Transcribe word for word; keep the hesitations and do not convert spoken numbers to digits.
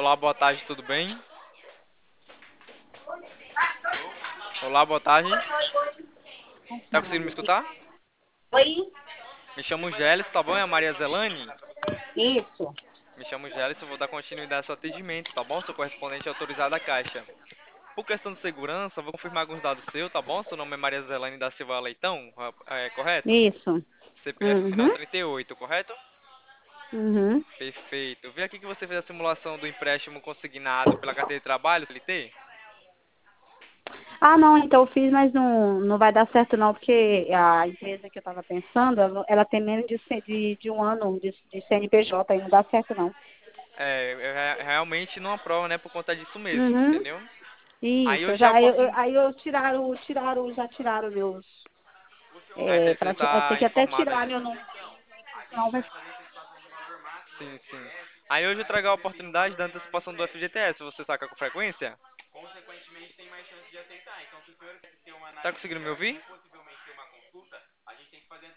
Olá, boa tarde, tudo bem? Olá, boa tarde. Tá conseguindo me escutar? Oi? Me chamo Gélis, tá bom? É a Maria Zelane? Isso. Me chamo Gélis, eu vou dar continuidade ao seu atendimento, tá bom? Sou correspondente autorizado da Caixa. Por questão de segurança, eu vou confirmar alguns dados seus, tá bom? Seu nome é Maria Zelane da Silva Leitão, é correto? Isso. C P F final Uhum. trinta e oito, correto? Uhum. Perfeito. Vi aqui que você fez a simulação do empréstimo consignado pela carteira de trabalho, C L T? Ah, não, então eu fiz, mas não, não vai dar certo não, porque a empresa que eu estava pensando, ela, ela tem menos de, ce- de, de um ano de, de C N P J, aí não dá certo não. É, eu re- realmente não aprova, né, por conta disso mesmo, Uhum. entendeu? Aí Isso, eu já já, eu, posso. eu- aí eu tiraram, tiraram, já tiraram meus, É, é, você pra, ti- eu tá tenho que até informada tirar aí. meu nome da empresa, porque senão vai. Sim, sim. Aí hoje eu trago a oportunidade da antecipação do F G T S. Você saca com frequência? Tá conseguindo me ouvir?